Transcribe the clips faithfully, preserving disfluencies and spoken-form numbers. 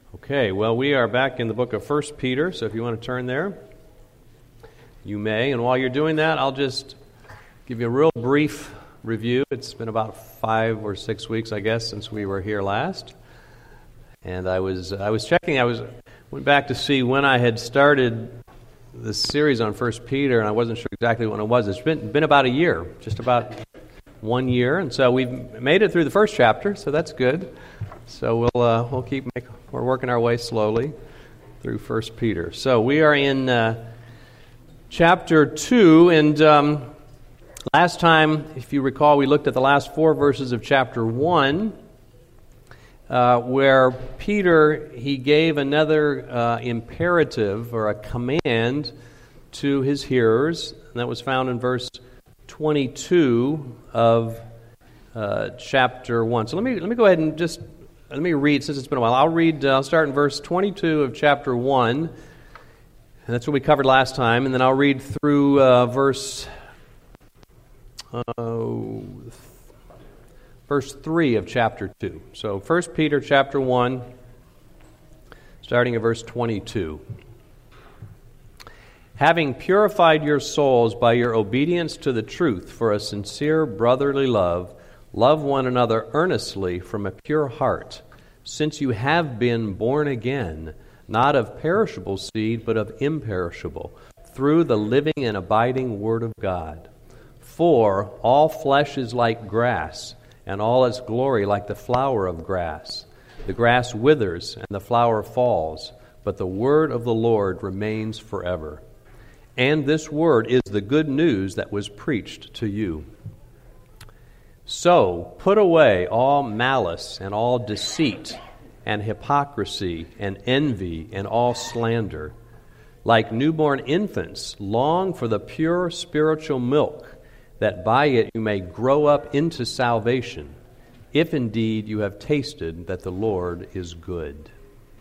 Okay, well, we are back in the book of First Peter, so if you want to turn there, you may. And while you're doing that, I'll just give you a real brief review. It's been about five or six weeks, I guess, since we were here last. And I was I was checking, I was went back to see when I had started this series on First Peter, and I wasn't sure exactly when it was. It's been been about a year, just about one year, and so we've made it through the first chapter, so that's good. So we'll uh, we'll keep make, we're working our way slowly through First Peter. So we are in uh, chapter two, and um, last time, if you recall, we looked at the last four verses of chapter one, uh, where Peter he gave another uh, imperative or a command to his hearers, and that was found in verse twenty-two of uh, chapter one. So let me let me go ahead and just. Let me read, since it's been a while. I'll read, uh, I'll start in verse twenty-two of chapter one, and that's what we covered last time, and then I'll read through uh, verse uh, verse three of chapter two. So First Peter chapter one, starting at verse twenty-two. Having purified your souls by your obedience to the truth for a sincere brotherly love, love one another earnestly from a pure heart, since you have been born again, not of perishable seed, but of imperishable, through the living and abiding Word of God. For all flesh is like grass, and all its glory like the flower of grass. The grass withers, and the flower falls, but the word of the Lord remains forever. And this word is the good news that was preached to you. So put away all malice and all deceit and hypocrisy and envy and all slander. Like newborn infants, long for the pure spiritual milk, that by it you may grow up into salvation, if indeed you have tasted that the Lord is good.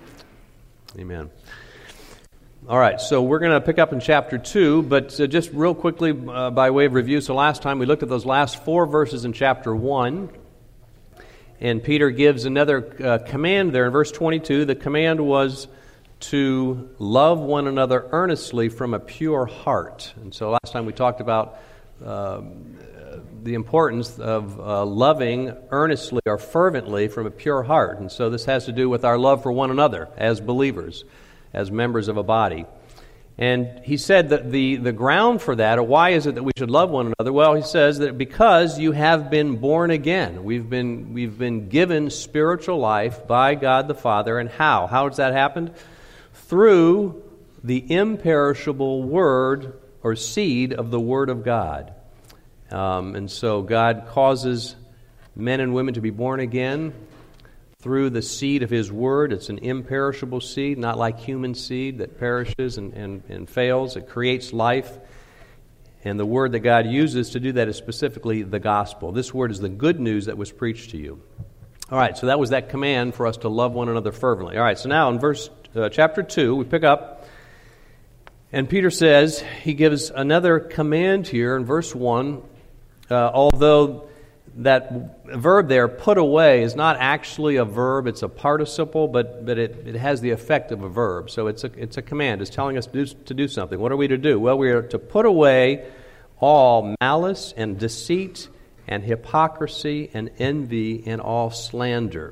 Amen. All right, so we're going to pick up in chapter two, but uh, just real quickly uh, by way of review. So last time we looked at those last four verses in chapter one, and Peter gives another uh, command there in verse twenty-two. The command was to love one another earnestly from a pure heart. And so last time we talked about uh, the importance of uh, loving earnestly or fervently from a pure heart. And so this has to do with our love for one another as believers, as members of a body. And he said that the, the ground for that, or why is it that we should love one another? Well, he says that because you have been born again. We've been we've been given spiritual life by God the Father. And how? How has that happened? Through the imperishable word or seed of the Word of God. Um, and so God causes men and women to be born again through the seed of His Word. It's an imperishable seed, not like human seed that perishes and, and, and fails. It creates life. And the Word that God uses to do that is specifically the gospel. This Word is the good news that was preached to you. All right, so that was that command for us to love one another fervently. All right, so now in verse uh, chapter two, we pick up, and Peter says, he gives another command here in verse one, uh, although that verb there, put away, is not actually a verb. It's a participle, but but it, it has the effect of a verb. So it's a it's a command. It's telling us to do, to do something. What are we to do? Well, we are to put away all malice and deceit and hypocrisy and envy and all slander.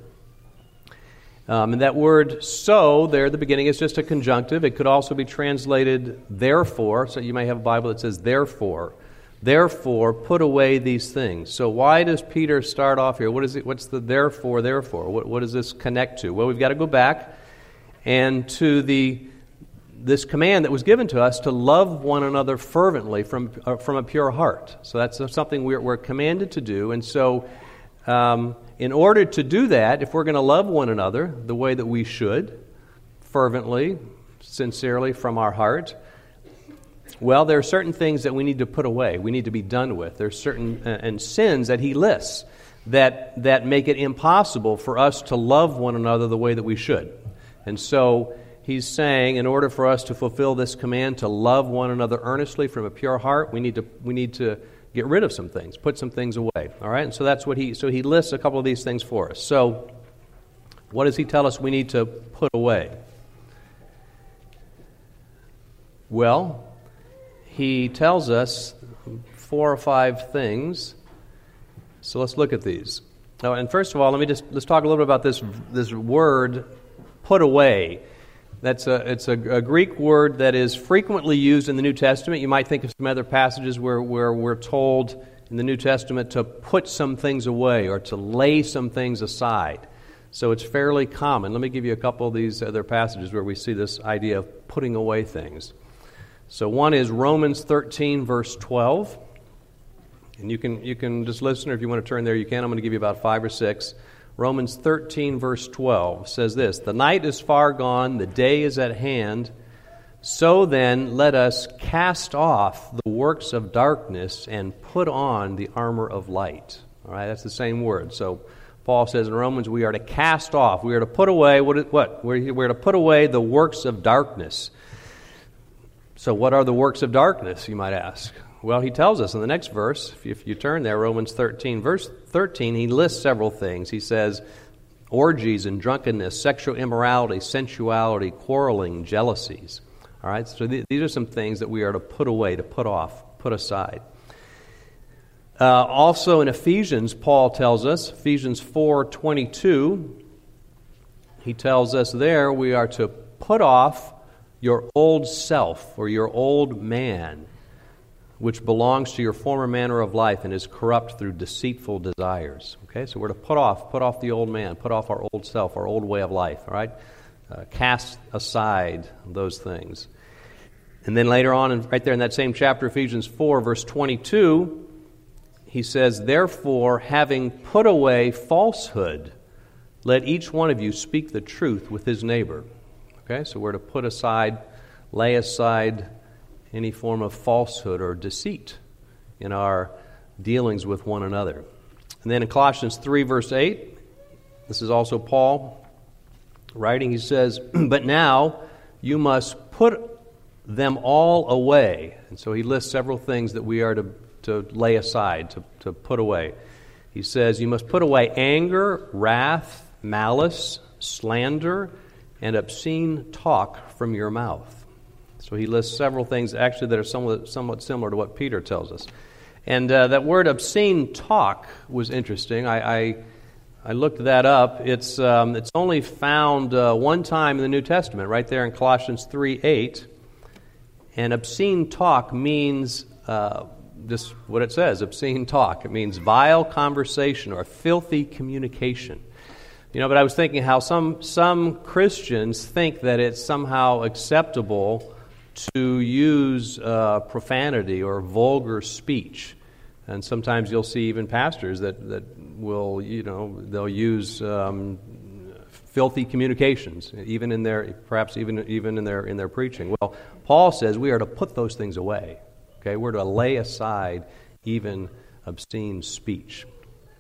Um, and that word so there at the beginning is just a conjunctive. It could also be translated therefore. So you may have a Bible that says therefore. Therefore, put away these things. So why does Peter start off here? What is it? What's the therefore, therefore? What, what does this connect to? Well, we've got to go back and to the this command that was given to us to love one another fervently from uh, from a pure heart. So that's something we're, we're commanded to do. And so um, in order to do that, if we're going to love one another the way that we should, fervently, sincerely from our heart, well, there are certain things that we need to put away. We need to be done with. There are certain uh, and sins that he lists that that make it impossible for us to love one another the way that we should. And so he's saying, in order for us to fulfill this command to love one another earnestly from a pure heart, we need to we need to get rid of some things, put some things away. All right, and so that's what he so he lists a couple of these things for us. So What does he tell us we need to put away? Well, he tells us four or five things. So let's look at these. Oh, and first of all, let me just let's talk a little bit about this this word "put away." That's a it's a, a Greek word that is frequently used in the New Testament. You might think of some other passages where, where we're told in the New Testament to put some things away or to lay some things aside. So it's fairly common. Let me give you a couple of these other passages where we see this idea of putting away things. So one is Romans thirteen, verse twelve. And you can you can just listen, or if you want to turn there, you can. I'm going to give you about five or six. Romans thirteen, verse twelve says this: "The night is far gone, the day is at hand. So then, let us cast off the works of darkness and put on the armor of light." All right, that's the same word. So Paul says in Romans, we are to cast off. We are to put away what? What? We're, we're to put away the works of darkness. So, what are the works of darkness? You might ask. Well, he tells us in the next verse, if you, if you turn there, Romans thirteen, verse thirteen, he lists several things. He says, orgies and drunkenness, sexual immorality, sensuality, quarreling, jealousies. All right, so th- these are some things that we are to put away, to put off, put aside. Uh, also in Ephesians, Paul tells us, Ephesians four twenty-two, he tells us there we are to put off your old self or your old man, which belongs to your former manner of life and is corrupt through deceitful desires. Okay, so we're to put off, put off the old man, put off our old self, our old way of life, all right? Uh, cast aside those things. And then later on, right there in that same chapter, Ephesians four, verse twenty-two, he says, "Therefore, having put away falsehood, let each one of you speak the truth with his neighbor." Okay, so we're to put aside, lay aside any form of falsehood or deceit in our dealings with one another. And then in Colossians three, verse eight, this is also Paul writing, he says, "But now you must put them all away." And so he lists several things that we are to, to lay aside, to, to put away. He says, you must put away anger, wrath, malice, slander, and obscene talk from your mouth. So he lists several things actually that are somewhat, somewhat similar to what Peter tells us. And uh, that word obscene talk was interesting. I, I, I looked that up. It's, um, it's only found uh, one time in the New Testament, right there in Colossians three eight. And obscene talk means uh, just what it says, obscene talk. It means vile conversation or filthy communication. You know, but I was thinking how some some Christians think that it's somehow acceptable to use uh, profanity or vulgar speech. And sometimes you'll see even pastors that, that will, you know, they'll use um, filthy communications, even in their, perhaps even even in their in their preaching. Well, Paul says we are to put those things away. Okay, we're to lay aside even obscene speech.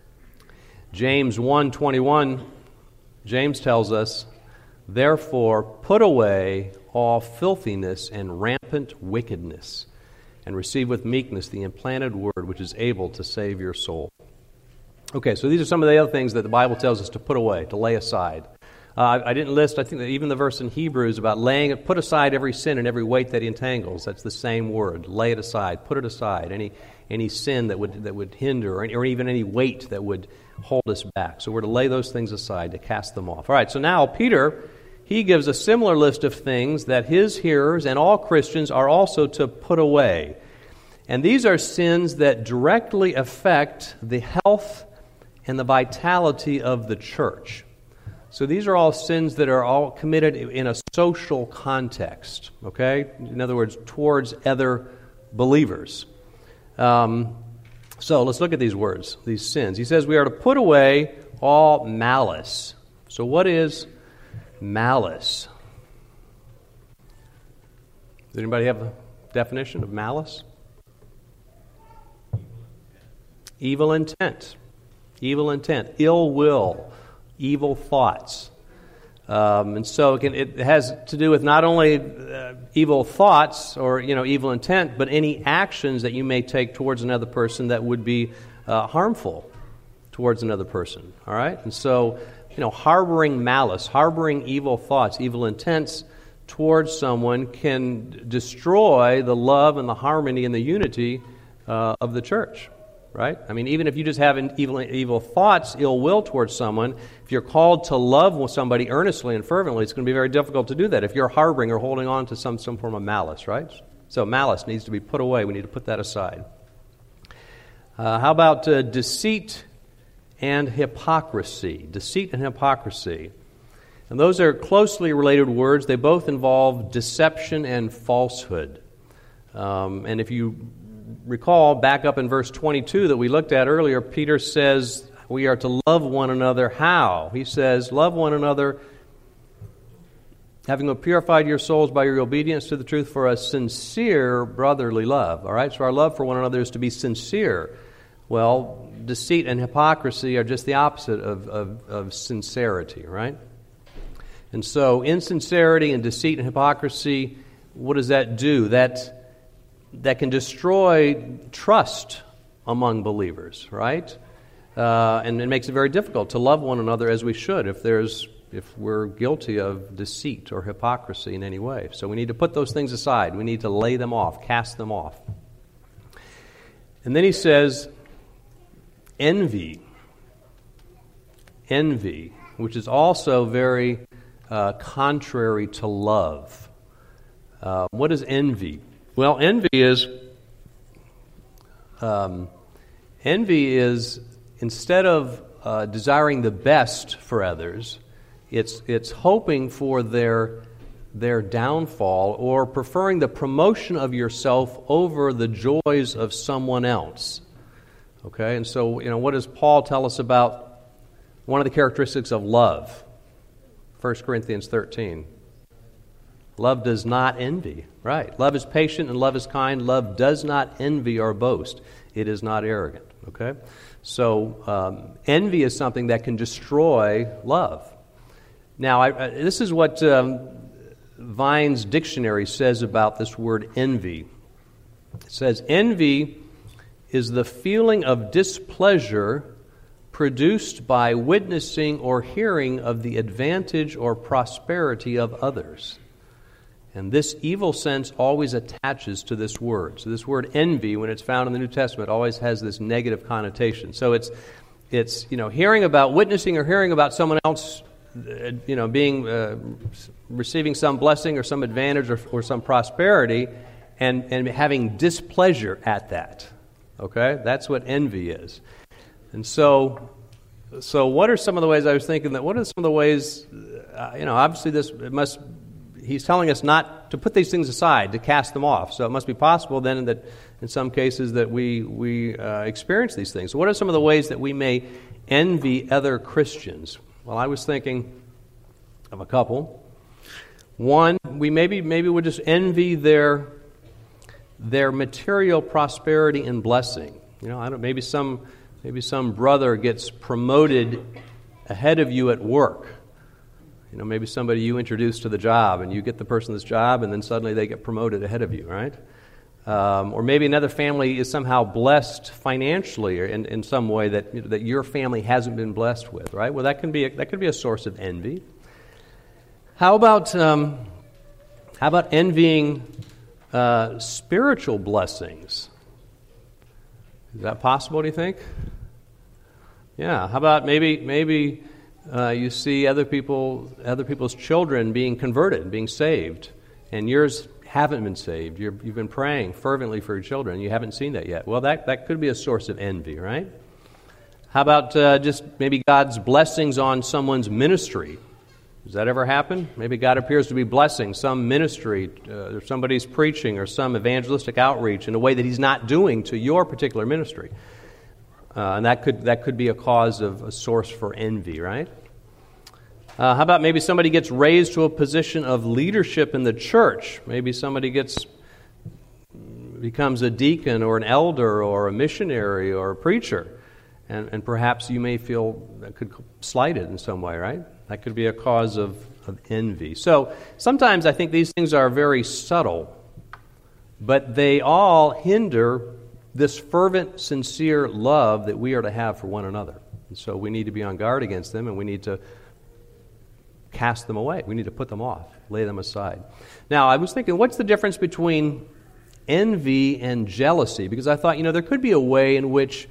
James one twenty-one, James tells us, "Therefore put away all filthiness and rampant wickedness, and receive with meekness the implanted word which is able to save your soul." Okay, so these are some of the other things that the Bible tells us to put away, to lay aside. Uh, I didn't list, I think that even the verse in Hebrews about laying it, put aside every sin and every weight that entangles. That's the same word, lay it aside, put it aside, any any sin that would that would hinder, or, any, or even any weight that would hold us back. So we're to lay those things aside, to cast them off. All right, so now Peter, he gives a similar list of things that his hearers and all Christians are also to put away. And these are sins that directly affect the health and the vitality of the church. So these are all sins that are all committed in a social context, okay? In other words, towards other believers. Um, so let's look at these words, these sins. He says we are to put away all malice. So what is malice? Does anybody have a definition of malice? Evil intent. Evil intent. Ill will. Evil thoughts. Um, and so it, can, it has to do with not only uh, evil thoughts or, you know, evil intent, but any actions that you may take towards another person that would be uh, harmful towards another person. All right? And so you know, harboring malice, harboring evil thoughts, evil intents towards someone can destroy the love and the harmony and the unity uh, of the church, right? I mean, even if you just have evil, evil thoughts, ill will towards someone, if you're called to love somebody earnestly and fervently, it's going to be very difficult to do that if you're harboring or holding on to some, some form of malice, right? So malice needs to be put away. We need to put that aside. Uh, how about uh, deceit and hypocrisy? Deceit and hypocrisy. And those are closely related words. They both involve deception and falsehood. Um, and if you recall, back up in verse twenty-two that we looked at earlier, Peter says we are to love one another. How? He says, love one another, having purified your souls by your obedience to the truth for a sincere brotherly love. All right, so our love for one another is to be sincere. Well, deceit and hypocrisy are just the opposite of, of, of sincerity, right? And so insincerity and deceit and hypocrisy, what does that do? That, that can destroy trust among believers, right? Uh, and it makes it very difficult to love one another as we should if there's if we're guilty of deceit or hypocrisy in any way. So we need to put those things aside. We need to lay them off, cast them off. And then he says, envy. Envy, which is also very uh, contrary to love. Uh, what is envy? Well, envy is um, envy is instead of uh, desiring the best for others, it's it's hoping for their their downfall or preferring the promotion of yourself over the joys of someone else. Okay, and so, you know, what does Paul tell us about one of the characteristics of love? First Corinthians thirteen. Love does not envy, right? Love is patient and love is kind. Love does not envy or boast. It is not arrogant, okay? So um, envy is something that can destroy love. Now, I, I, this is what um, Vine's dictionary says about this word envy. It says, envy is the feeling of displeasure produced by witnessing or hearing of the advantage or prosperity of others. And this evil sense always attaches to this word. So this word envy, when it's found in the New Testament, always has this negative connotation. So it's, it's you know, hearing about, witnessing or hearing about someone else, you know, being, uh, receiving some blessing or some advantage or, or some prosperity, and, and having displeasure at that. Okay? That's what envy is. And so, so what are some of the ways I was thinking that, what are some of the ways, uh, you know, obviously this, it must, he's telling us not to put these things aside, to cast them off. So it must be possible then that in some cases that we, we uh, experience these things. So what are some of the ways that we may envy other Christians? Well, I was thinking of a couple. One, we maybe maybe would just envy their their material prosperity and blessing. You know, I don't maybe some maybe some brother gets promoted ahead of you at work. You know, maybe somebody you introduce to the job, and you get the person this job, and then suddenly they get promoted ahead of you, right? Um, or maybe another family is somehow blessed financially or in, in some way that you know, that your family hasn't been blessed with, right? Well, that can be a, that could be a source of envy. How about um, how about envying uh, spiritual blessings? Is that possible? Do you think? Yeah. How about maybe maybe uh, you see other people other people's children being converted, being saved, and yours haven't been saved. You're, you've been praying fervently for your children. You haven't seen that yet. Well, that, that could be a source of envy, right? How about uh, just maybe God's blessings on someone's ministry? Does that ever happen? Maybe God appears to be blessing some ministry, uh, or somebody's preaching, or some evangelistic outreach in a way that He's not doing to your particular ministry. Uh, and that could that could be a cause of a source for envy, right? Uh, how about maybe somebody gets raised to a position of leadership in the church? Maybe somebody gets becomes a deacon or an elder or a missionary or a preacher, and, and perhaps you may feel that could slighted in some way, right? That could be a cause of, of envy. So sometimes I think these things are very subtle, but they all hinder this fervent, sincere love that we are to have for one another. And so we need to be on guard against them, and we need to cast them away. We need to put them off, lay them aside. Now, I was thinking, what's the difference between envy and jealousy? Because I thought, you know, there could be a way in which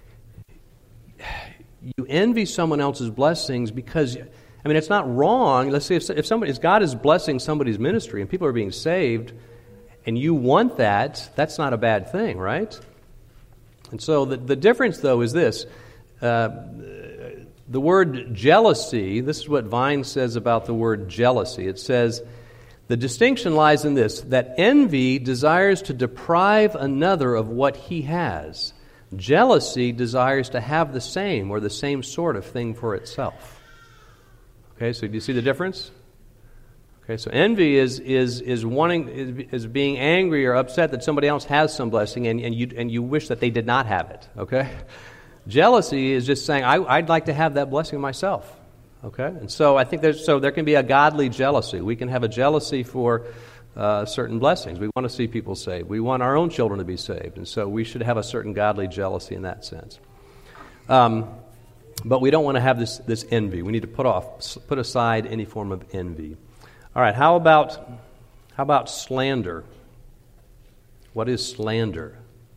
you envy someone else's blessings because, I mean, it's not wrong. Let's say if, if somebody, if God is blessing somebody's ministry and people are being saved, and you want that, that's not a bad thing, right? And so the, the difference, though, is this. Uh, the word jealousy, this is what Vine says about the word jealousy. It says, the distinction lies in this, that envy desires to deprive another of what he has. Jealousy desires to have the same or the same sort of thing for itself. Okay, so do you see the difference? Okay, so envy is is is wanting is, is being angry or upset that somebody else has some blessing and, and you and you wish that they did not have it. Okay? Jealousy is just saying, I, I'd like to have that blessing myself. Okay? And so I think there's so there can be a godly jealousy. We can have a jealousy for uh, certain blessings. We want to see people saved. We want our own children to be saved. And so we should have a certain godly jealousy in that sense. Um, but we don't want to have this, this envy. We need to put off, put aside any form of envy. All right, how about how about slander? What is slander?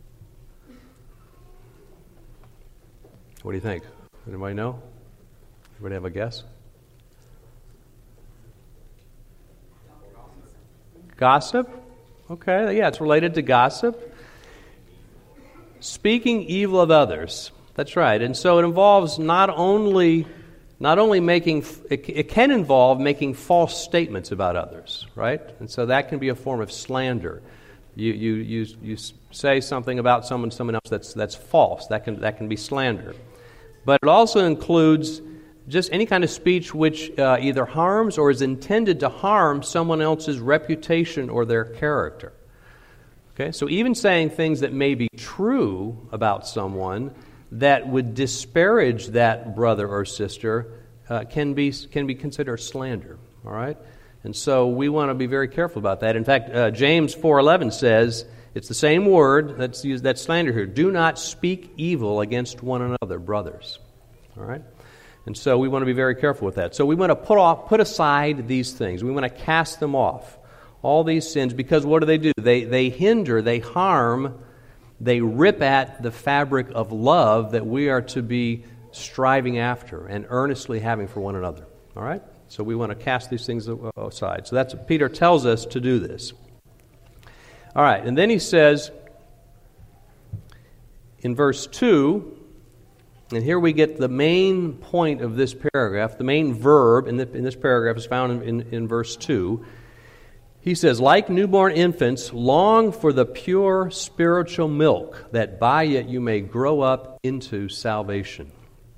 What do you think? Anybody know? Anybody have a guess? Gossip? Okay, yeah, it's related to gossip. Speaking evil of others. That's right. And so it involves not only not only making it, it can involve making false statements about others, right? And so that can be a form of slander. You you you you say something about someone someone else that's that's false. That can that can be slander. But it also includes just any kind of speech which uh, either harms or is intended to harm someone else's reputation or their character. Okay, so even saying things that may be true about someone that would disparage that brother or sister uh, can be can be considered slander. All right, and so we want to be very careful about that. In fact, uh, James four eleven says it's the same word that's used, that's slander here. Do not speak evil against one another, brothers. All right, and so we want to be very careful with that. So we want to put off, put aside these things. We want to cast them off, all these sins, because what do they do? They they hinder, they harm. They rip at the fabric of love that we are to be striving after and earnestly having for one another. All right? So we want to cast these things aside. So that's what Peter tells us to do this. All right, and then he says in verse two, and here we get the main point of this paragraph, the main verb in, the, in this paragraph is found in, in, in verse two. He says, like newborn infants, long for the pure spiritual milk, that by it you may grow up into salvation.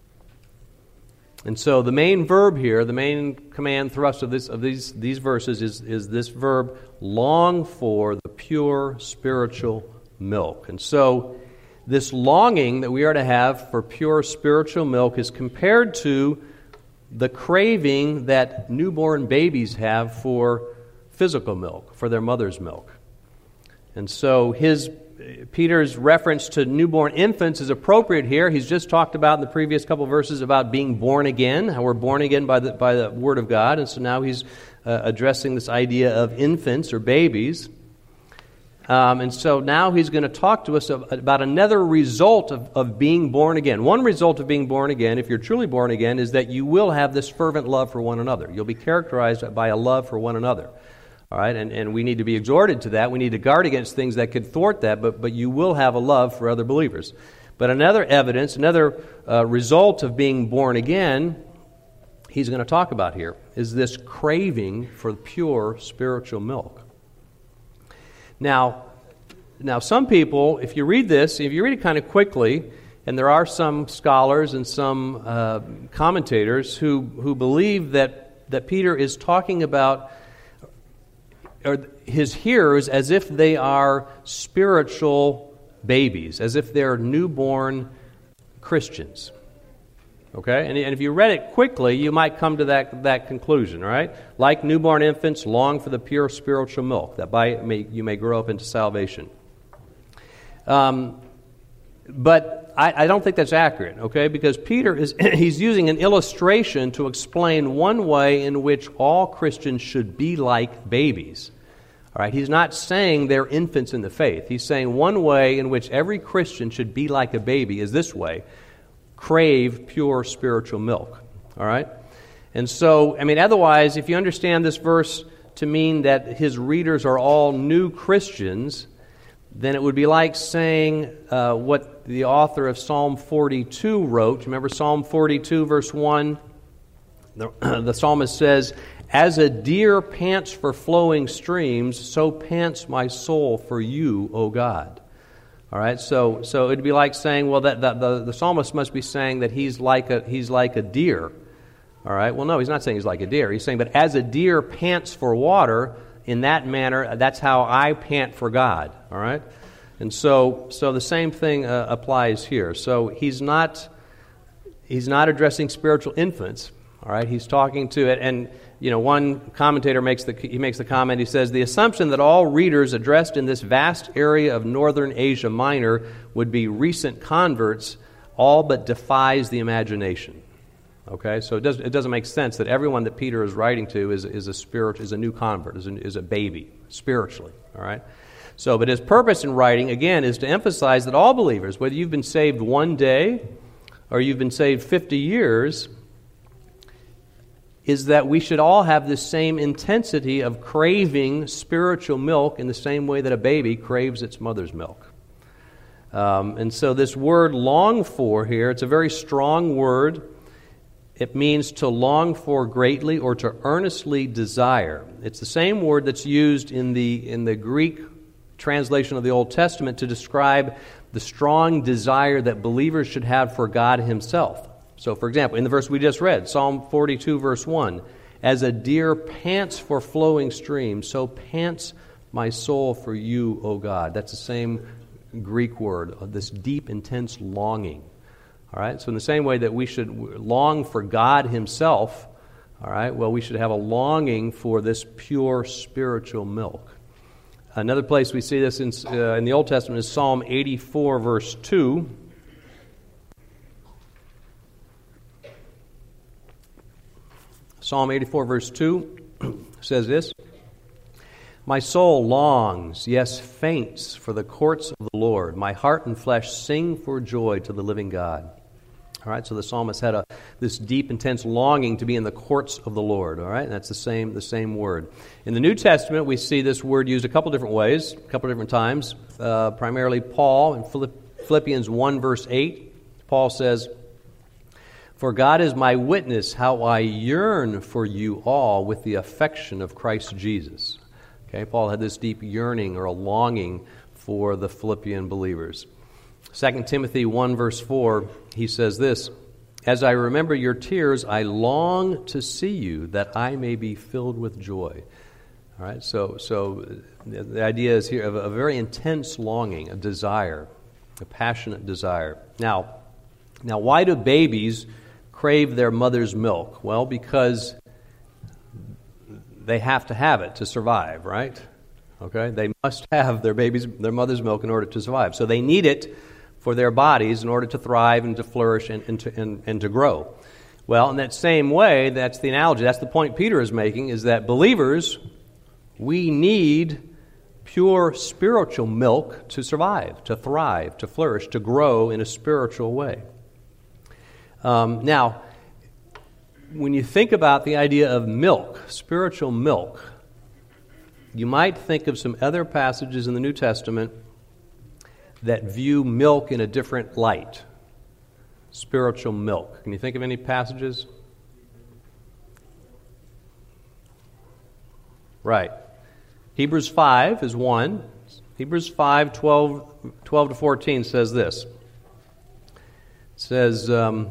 And so the main verb here, the main command thrust of this of these, these verses is, is this verb, long for the pure spiritual milk. And so this longing that we are to have for pure spiritual milk is compared to the craving that newborn babies have for physical milk, for their mother's milk. And so his Peter's reference to newborn infants is appropriate here. He's just talked about in the previous couple of verses about being born again, how we're born again by the by the Word of God. And so now he's uh, addressing this idea of infants or babies. Um, and so now he's going to talk to us about another result of, of being born again. One result of being born again, if you're truly born again, is that you will have this fervent love for one another. You'll be characterized by a love for one another. All right, and, and we need to be exhorted to that. We need to guard against things that could thwart that, but, but you will have a love for other believers. But another evidence, another uh, result of being born again, he's going to talk about here, is this craving for pure spiritual milk. Now, now some people, if you read this, if you read it kind of quickly, and there are some scholars and some uh, commentators who, who believe that, that Peter is talking about or his hearers as if they are spiritual babies, as if they're newborn Christians. Okay? And, and if you read it quickly, you might come to that, that conclusion, all right? Like newborn infants, long for the pure spiritual milk, that by it may, you may grow up into salvation. Um, but I, I don't think that's accurate, okay? Because Peter is he's using an illustration to explain one way in which all Christians should be like babies. All right, he's not saying they're infants in the faith. He's saying one way in which every Christian should be like a baby is this way: crave pure spiritual milk. All right? And so, I mean, otherwise, if you understand this verse to mean that his readers are all new Christians, then it would be like saying uh, what the author of Psalm forty-two wrote. Remember Psalm forty-two, verse one? The, the psalmist says, "As a deer pants for flowing streams, so pants my soul for you, O God." All right, so so it'd be like saying, well, that, that the, the psalmist must be saying that he's like a he's like a deer. All right, well, no, he's not saying he's like a deer. He's saying, but as a deer pants for water, in that manner, that's how I pant for God. All right, and so so the same thing uh, applies here. So he's not he's not addressing spiritual infants. All right, he's talking to it, and you know, one commentator makes the he makes the comment. He says the assumption that all readers addressed in this vast area of northern Asia Minor would be recent converts all but defies the imagination. Okay, so it doesn't it doesn't make sense that everyone that Peter is writing to is is a spirit is a new convert, is a, is a baby spiritually. All right, so but his purpose in writing again is to emphasize that all believers, whether you've been saved one day or you've been saved fifty years, is that we should all have this same intensity of craving spiritual milk in the same way that a baby craves its mother's milk. Um, and so this word long for here, it's a very strong word. It means to long for greatly or to earnestly desire. It's the same word that's used in the in the Greek translation of the Old Testament to describe the strong desire that believers should have for God Himself. So, for example, in the verse we just read, Psalm forty-two, verse one, "As a deer pants for flowing streams, so pants my soul for you, O God." That's the same Greek word, this deep, intense longing. All right, so in the same way that we should long for God Himself, all right, well, we should have a longing for this pure spiritual milk. Another place we see this in, uh, in the Old Testament is Psalm eighty-four, verse two. Psalm eighty-four, verse two says this: "My soul longs, yes, faints, for the courts of the Lord. My heart and flesh sing for joy to the living God." All right, so the psalmist had a this deep, intense longing to be in the courts of the Lord. All right, and that's the same the same word. In the New Testament, we see this word used a couple different ways, a couple different times. Uh, primarily, Paul in Philippians one, verse eight, Paul says, "For God is my witness, how I yearn for you all with the affection of Christ Jesus." Okay, Paul had this deep yearning or a longing for the Philippian believers. Second Timothy one, verse four, he says this: "As I remember your tears, I long to see you, that I may be filled with joy." All right, so so the idea is here of a very intense longing, a desire, a passionate desire. Now, now, why do babies crave their mother's milk? Well, because they have to have it to survive, right? Okay, they must have their baby's, their mother's milk in order to survive. So they need it for their bodies in order to thrive and to flourish and, and, to, and, and to grow. Well, in that same way, that's the analogy, that's the point Peter is making, is that believers, we need pure spiritual milk to survive, to thrive, to flourish, to grow in a spiritual way. Um, now, when you think about the idea of milk, spiritual milk, you might think of some other passages in the New Testament that view milk in a different light. Spiritual milk. Can you think of any passages? Right. Hebrews five is one. Hebrews five, twelve, twelve to fourteen says this. It says, um,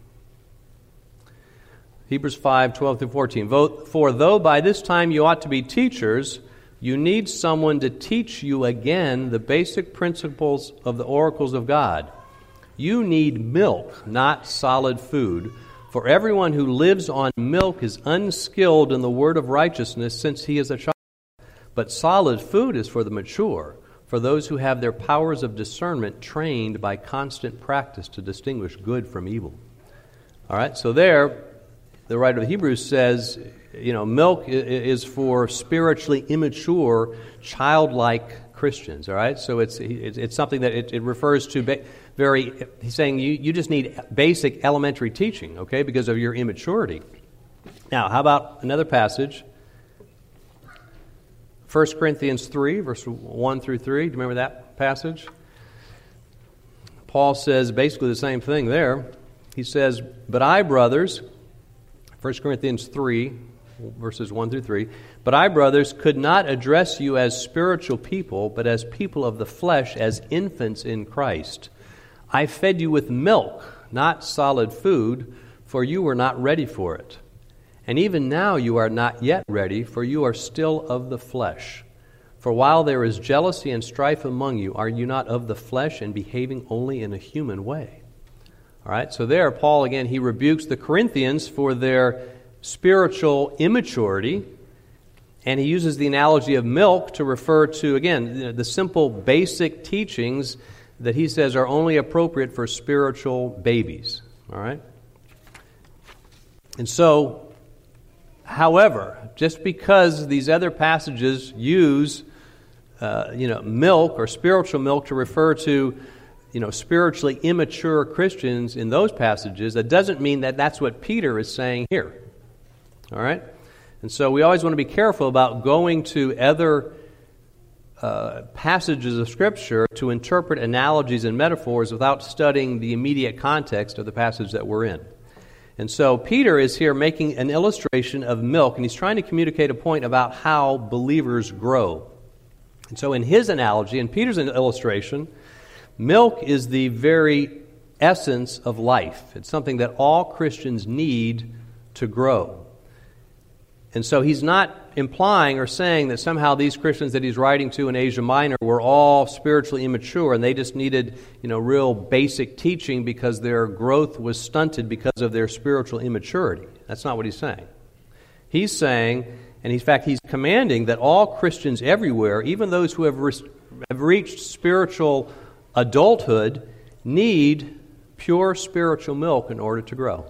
Hebrews five, twelve through fourteen, "For though by this time you ought to be teachers, you need someone to teach you again the basic principles of the oracles of God. You need milk, not solid food, for everyone who lives on milk is unskilled in the word of righteousness, since he is a child. But solid food is for the mature, for those who have their powers of discernment trained by constant practice to distinguish good from evil. All right, so there, the writer of Hebrews says, you know, milk is for spiritually immature, childlike Christians. All right, so it's it's something that it, it refers to very. He's saying you you just need basic elementary teaching, okay, because of your immaturity. Now, how about another passage? First Corinthians three, verse one through three. Do you remember that passage? Paul says basically the same thing there. He says, "But I, brothers," First Corinthians three, verses one through three, "But I, brothers, could not address you as spiritual people, but as people of the flesh, as infants in Christ. I fed you with milk, not solid food, for you were not ready for it. And even now you are not yet ready, for you are still of the flesh. For while there is jealousy and strife among you, are you not of the flesh and behaving only in a human way?" All right, so there, Paul, again, he rebukes the Corinthians for their spiritual immaturity, and he uses the analogy of milk to refer to, again, the simple basic teachings that he says are only appropriate for spiritual babies. All right? And so, however, just because these other passages use, uh, you know, milk or spiritual milk to refer to, you know, spiritually immature Christians in those passages, that doesn't mean that that's what Peter is saying here. All right? And so we always want to be careful about going to other uh, passages of Scripture to interpret analogies and metaphors without studying the immediate context of the passage that we're in. And so Peter is here making an illustration of milk, and he's trying to communicate a point about how believers grow. And so in his analogy, in Peter's illustration, milk is the very essence of life. It's something that all Christians need to grow. And so he's not implying or saying that somehow these Christians that he's writing to in Asia Minor were all spiritually immature and they just needed, you know, real basic teaching because their growth was stunted because of their spiritual immaturity. That's not what he's saying. He's saying, and in fact he's commanding, that all Christians everywhere, even those who have, re- have reached spiritual adulthood, need pure spiritual milk in order to grow.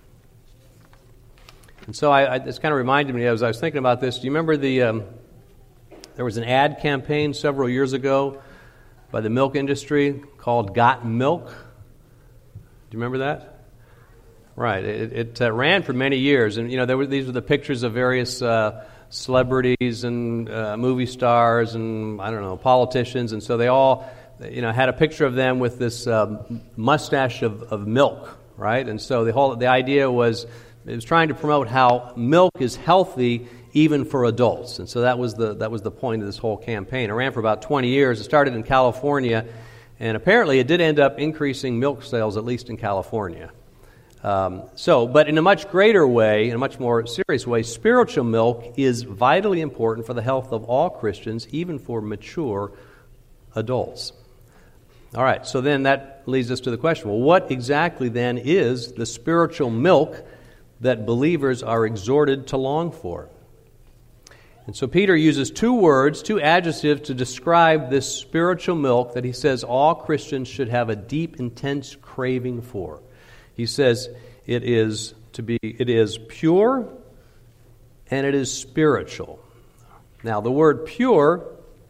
And so I, I, this kind of reminded me, as I was thinking about this, do you remember the, um, there was an ad campaign several years ago by the milk industry called Got Milk? Do you remember that? Right. It, it uh, ran for many years. And, you know, there were, these were the pictures of various uh, celebrities and uh, movie stars and, I don't know, politicians. And so they all, you know, had a picture of them with this um, mustache of, of milk, right? And so the whole, the idea was, it was trying to promote how milk is healthy even for adults. And so that was the that was the point of this whole campaign. It ran for about twenty years. It started in California, and apparently it did end up increasing milk sales, at least in California. Um, so, but in a much greater way, in a much more serious way, spiritual milk is vitally important for the health of all Christians, even for mature adults. All right, so then that leads us to the question, well, what exactly then is the spiritual milk that believers are exhorted to long for? And so Peter uses two words, two adjectives to describe this spiritual milk that he says all Christians should have a deep, intense craving for. He says it is to be, it is pure and it is spiritual. Now, the word pure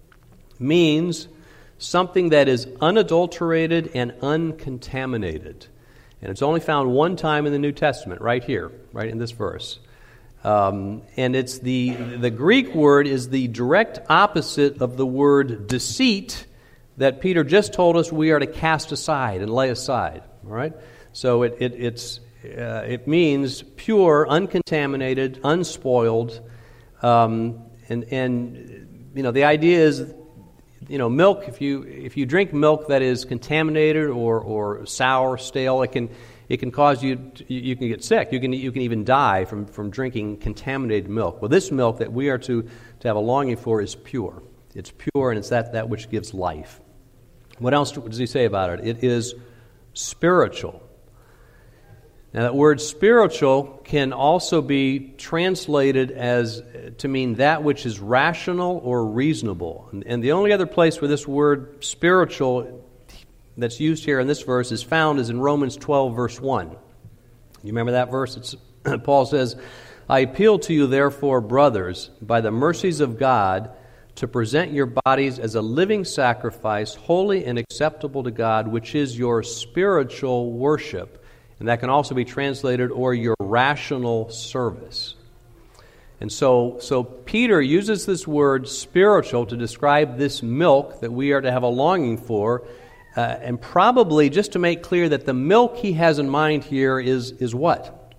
means something that is unadulterated and uncontaminated. And it's only found one time in the New Testament, right here, right in this verse. Um, and it's the the Greek word is the direct opposite of the word deceit that Peter just told us we are to cast aside and lay aside. All right, so it it it's uh, it means pure, uncontaminated, unspoiled, um, and and you know the idea is. You know, milk, if you if you drink milk that is contaminated or, or sour, stale, it can it can cause you to, you can get sick. You can you can even die from, from drinking contaminated milk. Well, this milk that we are to, to have a longing for is pure. It's pure, and it's that, that which gives life. What else does he say about it? It is spiritual. Now, that word spiritual can also be translated as to mean that which is rational or reasonable. And, and the only other place where this word spiritual that's used here in this verse is found is in Romans twelve, verse one. You remember that verse? It's, Paul says, I appeal to you, therefore, brothers, by the mercies of God, to present your bodies as a living sacrifice, holy and acceptable to God, which is your spiritual worship. And that can also be translated, or your rational service. And so, so Peter uses this word spiritual to describe this milk that we are to have a longing for, uh, and probably just to make clear that the milk he has in mind here is, is what?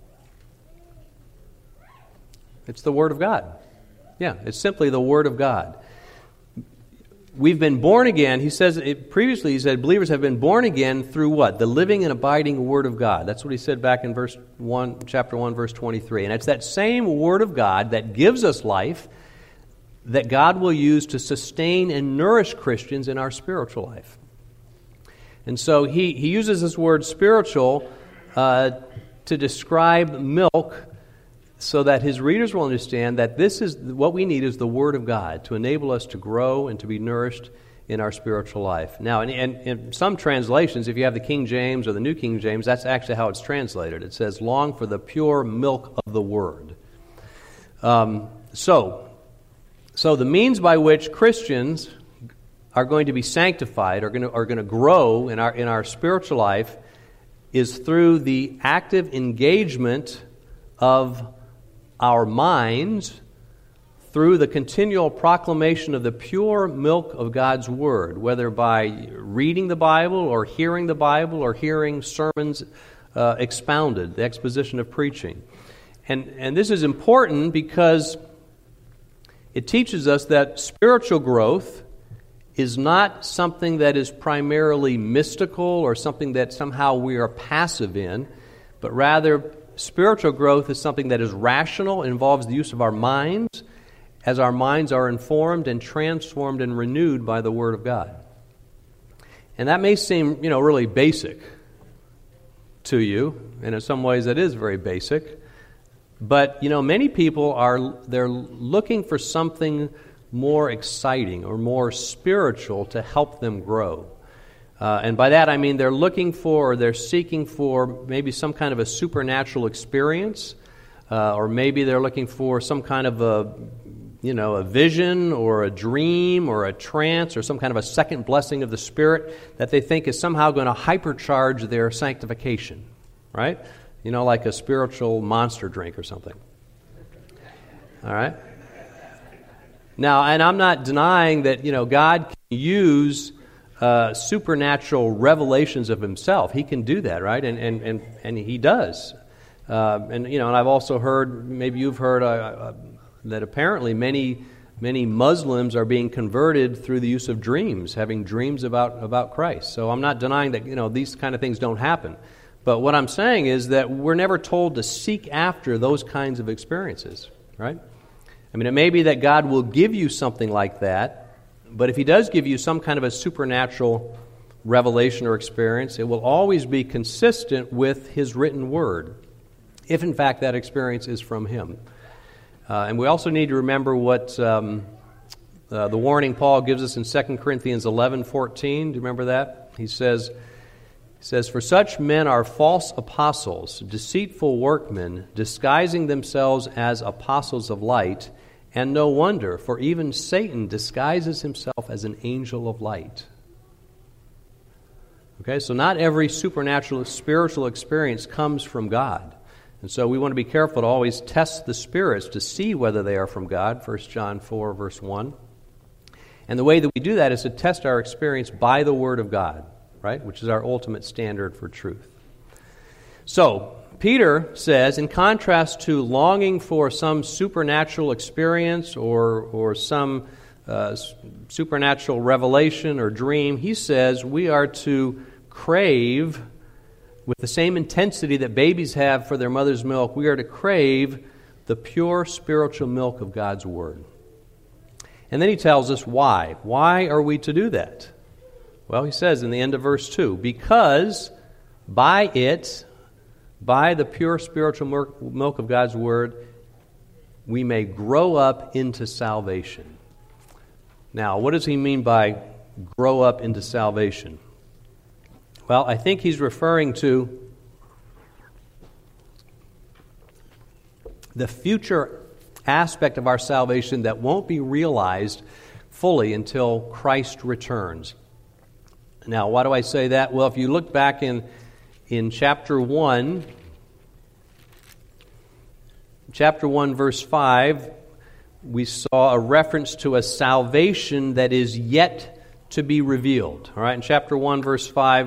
It's the Word of God. Yeah, it's simply the Word of God. We've been born again. He says it, previously he said believers have been born again through what? The living and abiding Word of God. That's what he said back in verse one, chapter one, verse twenty-three. And it's that same Word of God that gives us life that God will use to sustain and nourish Christians in our spiritual life. And so he, he uses this word spiritual uh, to describe milk, so that his readers will understand that this is what we need is the Word of God to enable us to grow and to be nourished in our spiritual life. Now, in, in, in some translations, if you have the King James or the New King James, that's actually how it's translated. It says, long for the pure milk of the Word. Um, so, so the means by which Christians are going to be sanctified, are going to, are going to grow in our, in our spiritual life, is through the active engagement of our minds through the continual proclamation of the pure milk of God's Word, whether by reading the Bible or hearing the Bible or hearing sermons uh, expounded, the exposition of preaching. And, and this is important because it teaches us that spiritual growth is not something that is primarily mystical or something that somehow we are passive in, but rather spiritual growth is something that is rational, involves the use of our minds, as our minds are informed and transformed and renewed by the Word of God. And that may seem, you know, really basic to you, and in some ways it is very basic. But, you know, many people are, they're looking for something more exciting or more spiritual to help them grow. Uh, and by that I mean they're looking for, or they're seeking for maybe some kind of a supernatural experience, uh, or maybe they're looking for some kind of a, you know, a vision or a dream or a trance or some kind of a second blessing of the Spirit that they think is somehow going to hypercharge their sanctification, right? You know, like a spiritual monster drink or something. All right? Now, and I'm not denying that, you know, God can use Uh, supernatural revelations of Himself. He can do that, right? And and and, and He does. Uh, and you know, and I've also heard, maybe you've heard, uh, uh, that apparently many many Muslims are being converted through the use of dreams, having dreams about about Christ. So I'm not denying that, you know, these kind of things don't happen. But what I'm saying is that we're never told to seek after those kinds of experiences, right? I mean, it may be that God will give you something like that. But if He does give you some kind of a supernatural revelation or experience, it will always be consistent with His written Word, if in fact that experience is from Him. Uh, and we also need to remember what um, uh, the warning Paul gives us in Second Corinthians eleven fourteen. Do you remember that? He says, he says, "For such men are false apostles, deceitful workmen, disguising themselves as apostles of light. And no wonder, for even Satan disguises himself as an angel of light." Okay, so not every supernatural spiritual experience comes from God. And so we want to be careful to always test the spirits to see whether they are from God, First John four, verse one. And the way that we do that is to test our experience by the Word of God, right, which is our ultimate standard for truth. So, Peter says, in contrast to longing for some supernatural experience or or some uh, supernatural revelation or dream, he says we are to crave, with the same intensity that babies have for their mother's milk, we are to crave the pure spiritual milk of God's Word. And then he tells us why. Why are we to do that? Well, he says in the end of verse two, because by it by the pure spiritual milk of God's Word, we may grow up into salvation. Now, what does he mean by grow up into salvation? Well, I think he's referring to the future aspect of our salvation that won't be realized fully until Christ returns. Now, why do I say that? Well, if you look back in, in chapter one, chapter one, verse five, we saw a reference to a salvation that is yet to be revealed. All right, in chapter one, verse five,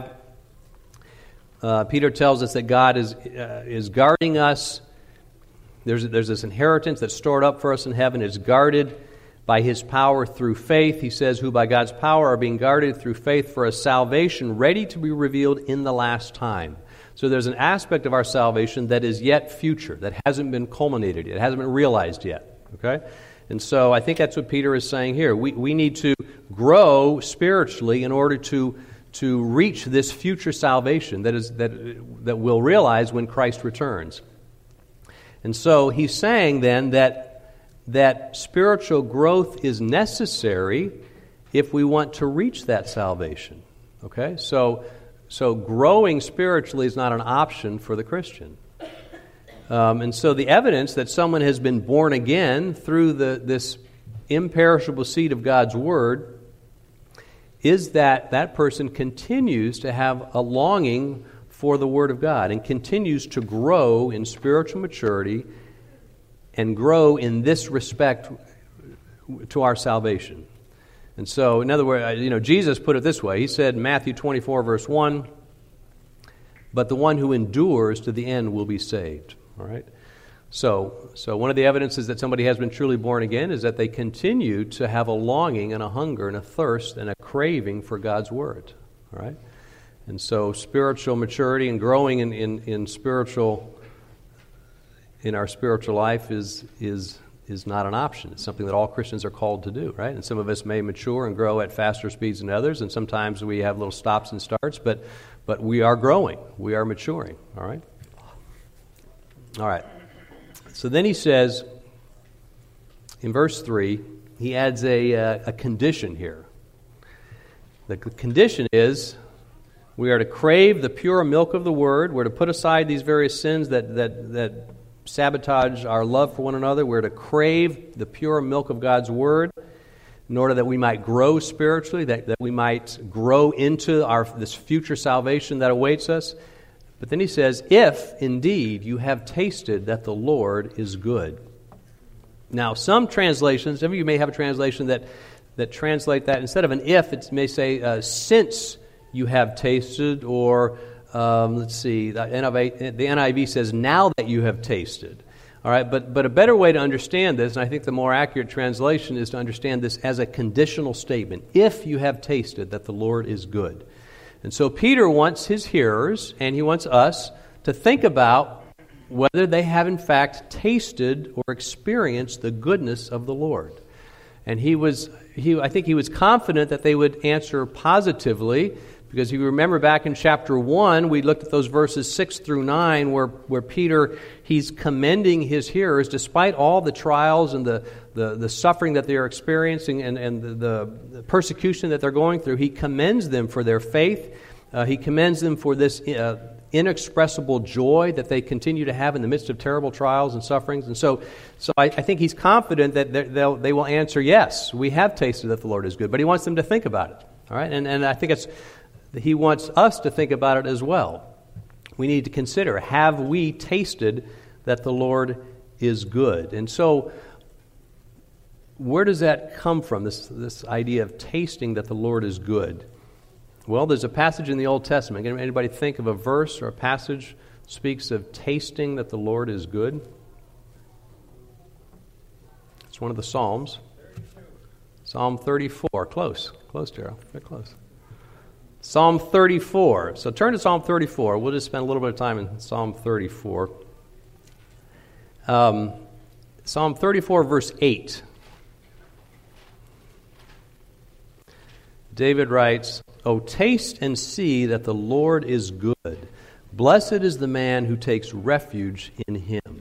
uh, Peter tells us that God is uh, is guarding us. There's there's this inheritance that's stored up for us in heaven. It's guarded by His power through faith. He says, who by God's power are being guarded through faith for a salvation ready to be revealed in the last time. So there's an aspect of our salvation that is yet future, that hasn't been culminated yet, it hasn't been realized yet. Okay? And so I think that's what Peter is saying here. We we need to grow spiritually in order to to reach this future salvation that is that that we'll realize when Christ returns. And so he's saying then that that spiritual growth is necessary if we want to reach that salvation. Okay? So so growing spiritually is not an option for the Christian. Um, and so the evidence that someone has been born again through the this imperishable seed of God's Word is that that person continues to have a longing for the Word of God and continues to grow in spiritual maturity and grow in this respect to our salvation. And so, in other words, you know, Jesus put it this way. He said in Matthew twenty-four, verse one, but the one who endures to the end will be saved. All right? So, so one of the evidences that somebody has been truly born again is that they continue to have a longing and a hunger and a thirst and a craving for God's Word. All right? And so spiritual maturity and growing in, in, in spiritual in our spiritual life is is is not an option. It's something that all Christians are called to do, right? And some of us may mature and grow at faster speeds than others, and sometimes we have little stops and starts, but but we are growing. We are maturing, all right? All right. So then he says, in verse three, he adds a, uh, a condition here. The condition is we are to crave the pure milk of the Word. We're to put aside these various sins that that that sabotage our love for one another. We're to crave the pure milk of God's Word in order that we might grow spiritually, that, that we might grow into our this future salvation that awaits us. But then he says, if indeed you have tasted that the Lord is good. Now, some translations, some of you may have a translation that, that translate that, instead of an if, it may say, uh, since you have tasted, or um, let's see, the N I V, the N I V says, now that you have tasted. All right, but, but a better way to understand this, and I think the more accurate translation is to understand this as a conditional statement. If you have tasted that the Lord is good. And so Peter wants his hearers, and he wants us, to think about whether they have in fact tasted or experienced the goodness of the Lord. And he was, he, I think he was confident that they would answer positively, because if you remember back in chapter one, we looked at those verses six through nine, where, where Peter, he's commending his hearers, despite all the trials and the, the, the suffering that they are experiencing and, and the, the persecution that they're going through. He commends them for their faith. Uh, he commends them for this uh, inexpressible joy that they continue to have in the midst of terrible trials and sufferings. And so so I, I think he's confident that they'll, they will answer, yes, we have tasted that the Lord is good. But he wants them to think about it. All right, and, and I think it's he wants us to think about it as well. We need to consider, have we tasted that the Lord is good? And so, where does that come from, this, this idea of tasting that the Lord is good? Well, there's a passage in the Old Testament. Can anybody think of a verse or a passage that speaks of tasting that the Lord is good? It's one of the Psalms. Psalm thirty-four. Close. Close, Gerald. Very close. Psalm thirty-four. So turn to Psalm thirty-four. We'll just spend a little bit of time in Psalm thirty-four. Um, Psalm thirty-four, verse eight. David writes, "O taste and see that the Lord is good. Blessed is the man who takes refuge in him.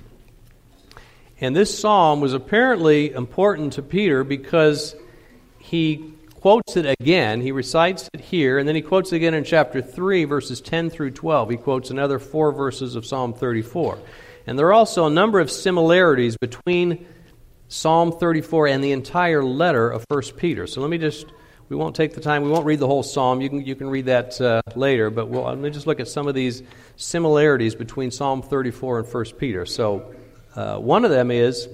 And this psalm was apparently important to Peter because he quotes it again. He recites it here, and then he quotes it again in chapter three, verses ten through twelve. He quotes another four verses of Psalm thirty-four. And there are also a number of similarities between Psalm thirty-four and the entire letter of First Peter. So let me just, we won't take the time, we won't read the whole psalm. You can you can read that uh, later, but we'll, let me just look at some of these similarities between Psalm thirty-four and First Peter. So uh, one of them is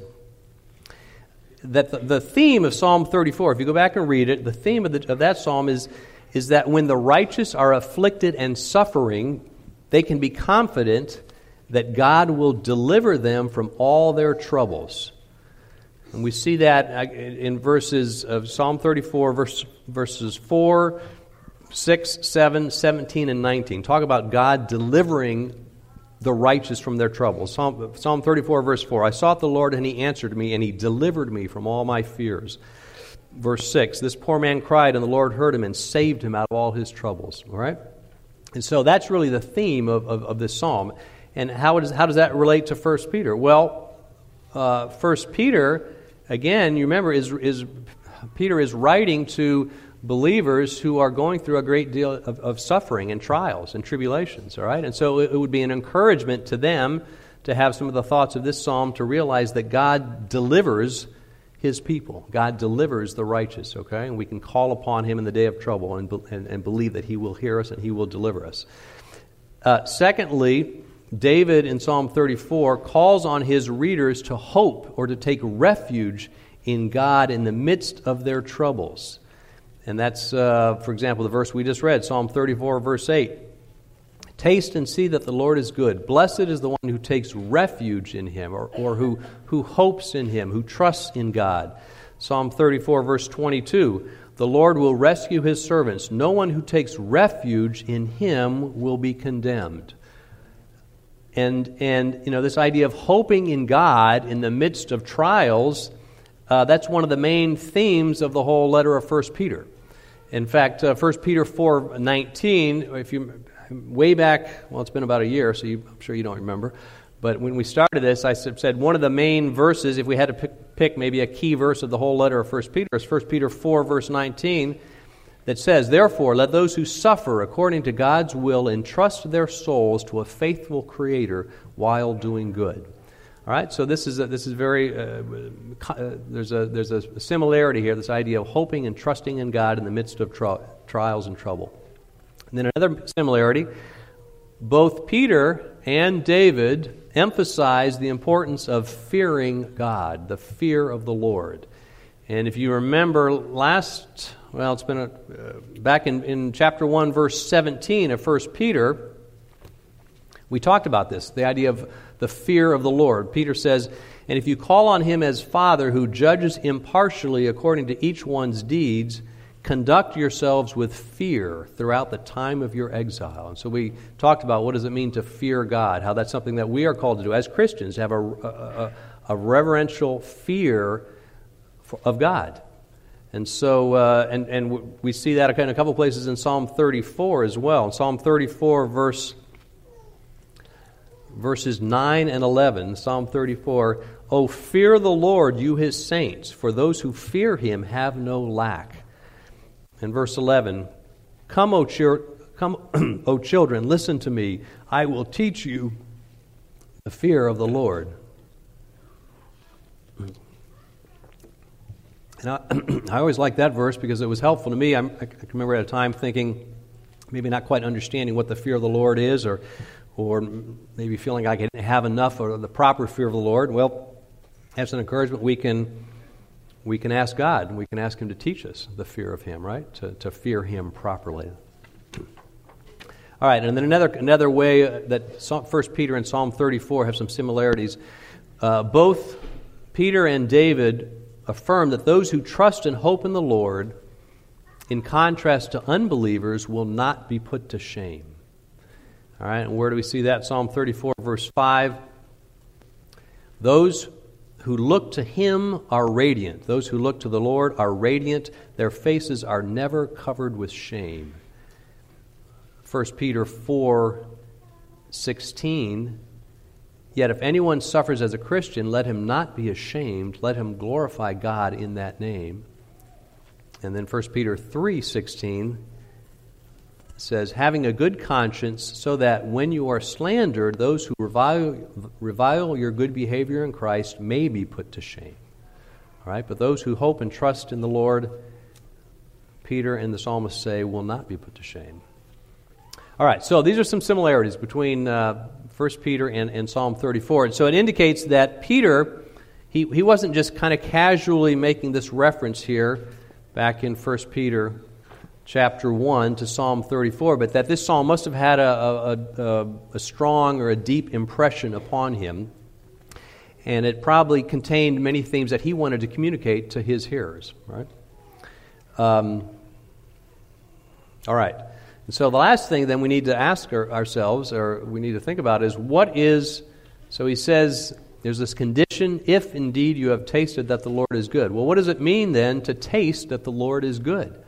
that the, the theme of Psalm thirty-four, if you go back and read it, the theme of, the, of that psalm is, is that when the righteous are afflicted and suffering, they can be confident that God will deliver them from all their troubles. And we see that in verses of Psalm thirty-four, verse, verses four, six, seven, seventeen, and nineteen. Talk about God delivering the righteous from their troubles. Psalm, Psalm thirty-four, verse four. I sought the Lord, and He answered me, and He delivered me from all my fears. Verse six. This poor man cried, and the Lord heard him and saved him out of all his troubles. All right? And so that's really the theme of, of, of this psalm. And how does, how does that relate to First Peter? Well, uh, First Peter, again, you remember, is, is Peter is writing to believers who are going through a great deal of, of suffering and trials and tribulations, all right? And so it, it would be an encouragement to them to have some of the thoughts of this psalm to realize that God delivers His people. God delivers the righteous, okay? And we can call upon Him in the day of trouble and, and, and believe that He will hear us and He will deliver us. Uh, secondly, David in Psalm thirty-four calls on his readers to hope or to take refuge in God in the midst of their troubles. And that's, uh, for example, the verse we just read, Psalm thirty-four, verse eight. Taste and see that the Lord is good. Blessed is the one who takes refuge in Him, or, or who, who hopes in Him, who trusts in God. Psalm thirty-four, verse twenty-two. The Lord will rescue His servants. No one who takes refuge in Him will be condemned. And, and you know, this idea of hoping in God in the midst of trials, uh, that's one of the main themes of the whole letter of First Peter. In fact, uh, First Peter four nineteen, if you way back, well, it's been about a year, so you, I'm sure you don't remember, but when we started this, I said one of the main verses, if we had to pick, pick maybe a key verse of the whole letter of First Peter, is First Peter four, verse nineteen, that says, Therefore, let those who suffer according to God's will entrust their souls to a faithful Creator while doing good. All right, so this is a, this is very uh, uh, there's a there's a similarity here. This idea of hoping and trusting in God in the midst of tri- trials and trouble. And then another similarity: both Peter and David emphasize the importance of fearing God, the fear of the Lord. And if you remember last, well, it's been a, uh, back in, in chapter one, verse seventeen of First Peter, we talked about this, the idea of the fear of the Lord. Peter says, and if you call on Him as Father who judges impartially according to each one's deeds, conduct yourselves with fear throughout the time of your exile. And so we talked about what does it mean to fear God, how that's something that we are called to do as Christians, to have a, a, a reverential fear for, of God. And so, uh, and, and we see that in a couple places in Psalm thirty-four as well. In Psalm thirty-four, verse Verses nine and eleven, Psalm thirty-four, O fear the Lord, you His saints, for those who fear Him have no lack. And verse eleven, Come, O, chir- come, O children, listen to me. I will teach you the fear of the Lord. And I, I always liked that verse because it was helpful to me. I'm, I can remember at a time thinking, maybe not quite understanding what the fear of the Lord is, or or maybe feeling like I didn't have enough of the proper fear of the Lord. Well, as an encouragement, we can we can ask God, and we can ask Him to teach us the fear of Him, right? To to fear Him properly. All right, and then another another way that First Peter and Psalm thirty-four have some similarities. Uh, both Peter and David affirm that those who trust and hope in the Lord, in contrast to unbelievers, will not be put to shame. All right, and where do we see that? Psalm thirty-four, verse five. Those who look to Him are radiant. Those who look to the Lord are radiant. Their faces are never covered with shame. First Peter four, sixteen, yet if anyone suffers as a Christian, let him not be ashamed, let him glorify God in that name. And then First Peter three sixteen says, having a good conscience, so that when you are slandered, those who revile, revile your good behavior in Christ may be put to shame. All right, but those who hope and trust in the Lord, Peter and the psalmist say, will not be put to shame. All right, so these are some similarities between uh, First Peter and, and Psalm thirty-four. And so it indicates that Peter, he, he wasn't just kind of casually making this reference here back in First Peter chapter one to Psalm thirty-four, but that this psalm must have had a, a, a, a strong or a deep impression upon him, and it probably contained many themes that he wanted to communicate to his hearers. Right? Um, all right. And so the last thing then we need to ask our, ourselves, or we need to think about, is what is, so he says there's this condition, if indeed you have tasted that the Lord is good. Well, what does it mean then to taste that the Lord is good?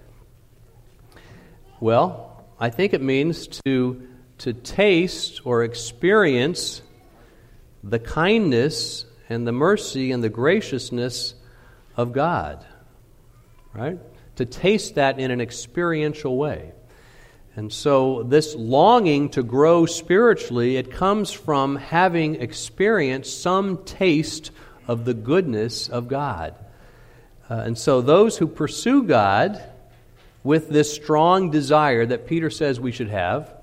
Well, I think it means to, to taste or experience the kindness and the mercy and the graciousness of God, right? To taste that in an experiential way. And so this longing to grow spiritually, it comes from having experienced some taste of the goodness of God. Uh, and so those who pursue God with this strong desire that Peter says we should have,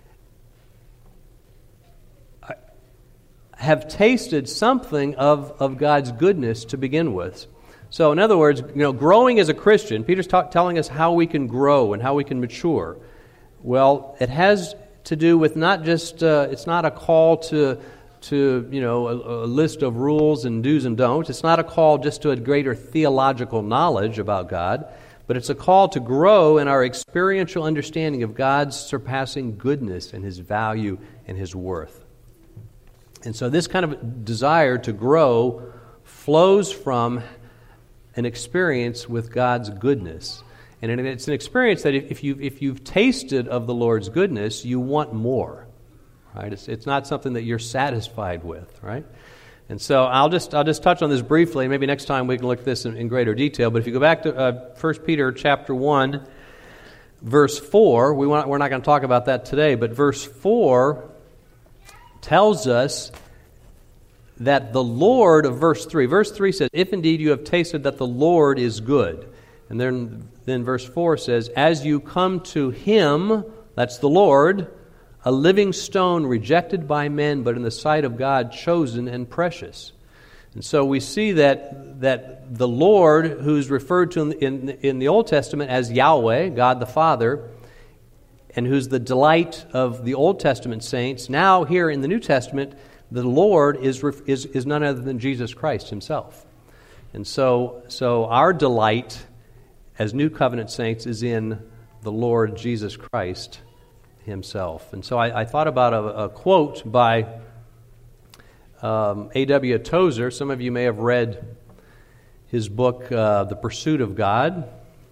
have tasted something of, of God's goodness to begin with. So in other words, you know, growing as a Christian, Peter's ta- telling us how we can grow and how we can mature. Well, it has to do with not just, uh, it's not a call to, to you know, a, a list of rules and do's and don'ts. It's not a call just to a greater theological knowledge about God, but it's a call to grow in our experiential understanding of God's surpassing goodness and His value and His worth. And so this kind of desire to grow flows from an experience with God's goodness. And it's an experience that if you've, if you've tasted of the Lord's goodness, you want more. Right? It's, it's not something that you're satisfied with, right? And so I'll just I'll just touch on this briefly. Maybe next time we can look at this in, in greater detail. But if you go back to uh, First Peter chapter one, verse four, we want, we're not going to talk about that today, but verse four tells us that the Lord of verse three, verse three says, if indeed you have tasted that the Lord is good. And then, then verse four says, as you come to Him, that's the Lord, a living stone rejected by men, but in the sight of God chosen and precious. And so we see that that the Lord, who's referred to in, in, in the Old Testament as Yahweh, God the Father, and who's the delight of the Old Testament saints, now here in the New Testament, the Lord is is, is none other than Jesus Christ Himself. And so, so our delight as New Covenant saints is in the Lord Jesus Christ Himself. And so I, I thought about a, a quote by um, A W Tozer. Some of you may have read his book, uh, The Pursuit of God.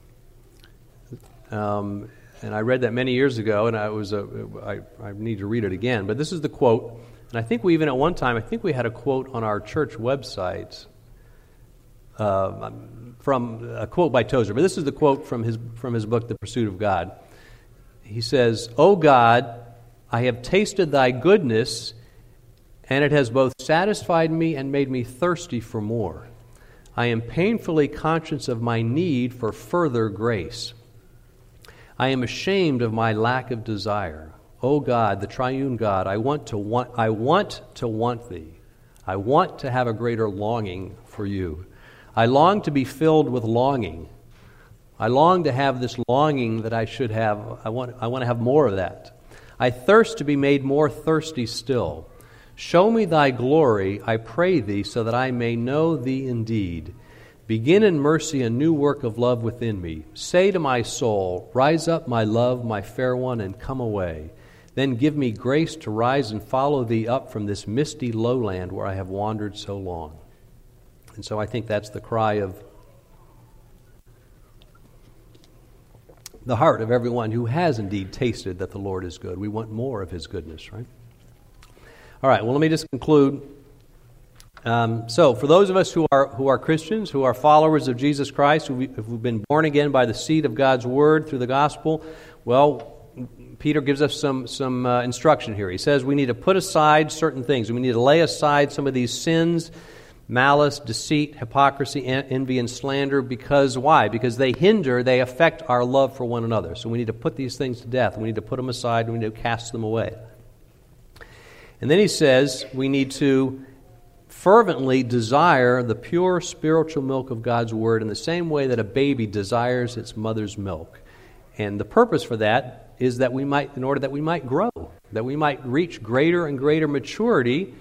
Um, and I read that many years ago, and I was a, I, I need to read it again. But this is the quote. And I think we even at one time, I think we had a quote on our church website uh, from a quote by Tozer. But this is the quote from his from his book, The Pursuit of God. He says, O God, I have tasted Thy goodness, and it has both satisfied me and made me thirsty for more. I am painfully conscious of my need for further grace. I am ashamed of my lack of desire. O God, the triune God, I want to want I want to want Thee. I want to have a greater longing for You. I long to be filled with longing. I long to have this longing that I should have. I want, I want to have more of that. I thirst to be made more thirsty still. Show me Thy glory, I pray Thee, so that I may know Thee indeed. Begin in mercy a new work of love within me. Say to my soul, rise up, my love, my fair one, and come away. Then give me grace to rise and follow Thee up from this misty lowland where I have wandered so long. And so I think that's the cry of the heart of everyone who has indeed tasted that the Lord is good. We want more of His goodness, right? All right, well, let me just conclude. Um, so, for those of us who are who are Christians, who are followers of Jesus Christ, who have been born again by the seed of God's Word through the gospel, well, Peter gives us some some uh, instruction here. He says we need to put aside certain things. We need to lay aside some of these sins, malice, deceit, hypocrisy, envy, and slander. Because why? Because they hinder, they affect our love for one another. So we need to put these things to death. We need to put them aside. We need to cast them away. And then he says we need to fervently desire the pure spiritual milk of God's Word in the same way that a baby desires its mother's milk. And the purpose for that is that we might, in order that we might grow, that we might reach greater and greater maturity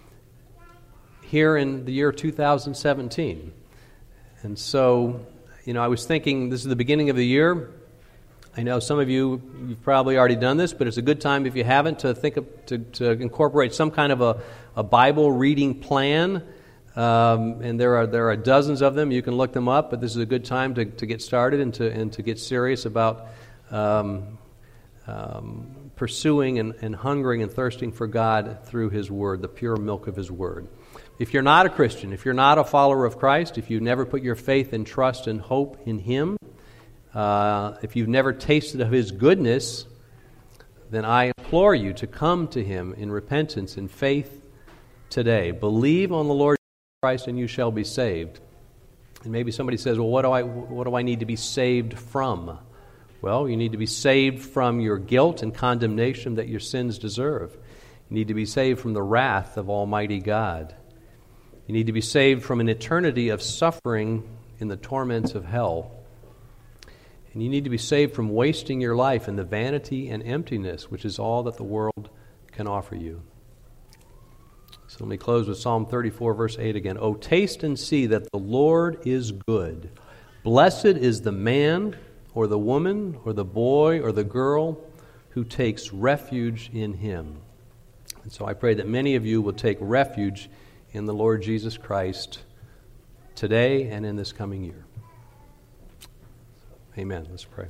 here in the year two thousand seventeen. And so, you know, I was thinking, this is the beginning of the year. I know some of you, you've probably already done this, but it's a good time, if you haven't, to think of, to, to incorporate some kind of a, a Bible reading plan. Um, and there are there are dozens of them. You can look them up, but this is a good time to, to get started and to and to get serious about um, um, pursuing and, and hungering and thirsting for God through His Word, the pure milk of His Word. If you're not a Christian, if you're not a follower of Christ, if you never put your faith and trust and hope in Him, uh, if you've never tasted of His goodness, then I implore you to come to Him in repentance and faith today. Believe on the Lord Christ and you shall be saved. And maybe somebody says, well, what do I what do I need to be saved from? Well, you need to be saved from your guilt and condemnation that your sins deserve. You need to be saved from the wrath of Almighty God. You need to be saved from an eternity of suffering in the torments of hell. And you need to be saved from wasting your life in the vanity and emptiness, which is all that the world can offer you. So let me close with Psalm thirty-four, verse eight again. "O taste and see that the Lord is good. Blessed is the man or the woman or the boy or the girl who takes refuge in Him." And so I pray that many of you will take refuge in the Lord Jesus Christ today and in this coming year. Amen. Let's pray.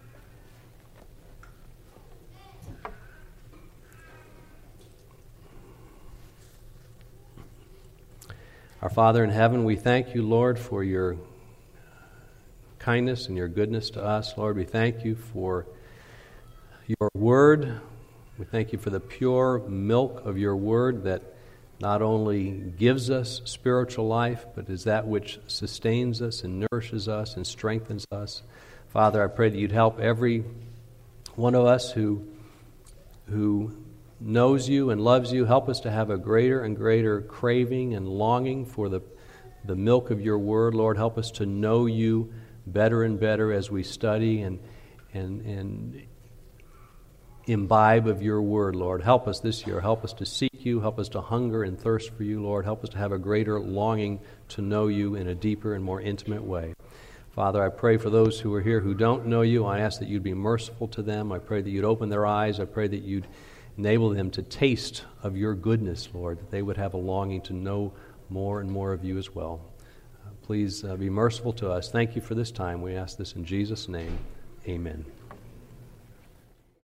Our Father in heaven, we thank you, Lord, for your kindness and your goodness to us. Lord, we thank you for your word. We thank you for the pure milk of your word that not only gives us spiritual life, but is that which sustains us and nourishes us and strengthens us. Father, I pray that you'd help every one of us who who knows you and loves you. Help us to have a greater and greater craving and longing for the, the milk of your word. Lord, help us to know you better and better as we study and and and imbibe of your word, Lord. Help us this year. Help us to seek you. Help us to hunger and thirst for you, Lord. Help us to have a greater longing to know you in a deeper and more intimate way. Father, I pray for those who are here who don't know you. I ask that you'd be merciful to them. I pray that you'd open their eyes. I pray that you'd enable them to taste of your goodness, Lord, that they would have a longing to know more and more of you as well. Uh, please uh, be merciful to us. Thank you for this time. We ask this in Jesus' name. Amen.